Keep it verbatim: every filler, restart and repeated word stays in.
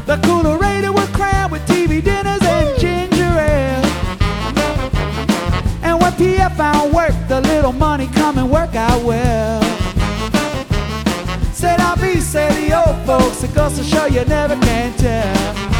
The coolerator was crammed with T V dinners and ginger ale. And when P F found work, the little money come and work out well. Said I'll be, say the old folks, it goes to show you never can tell.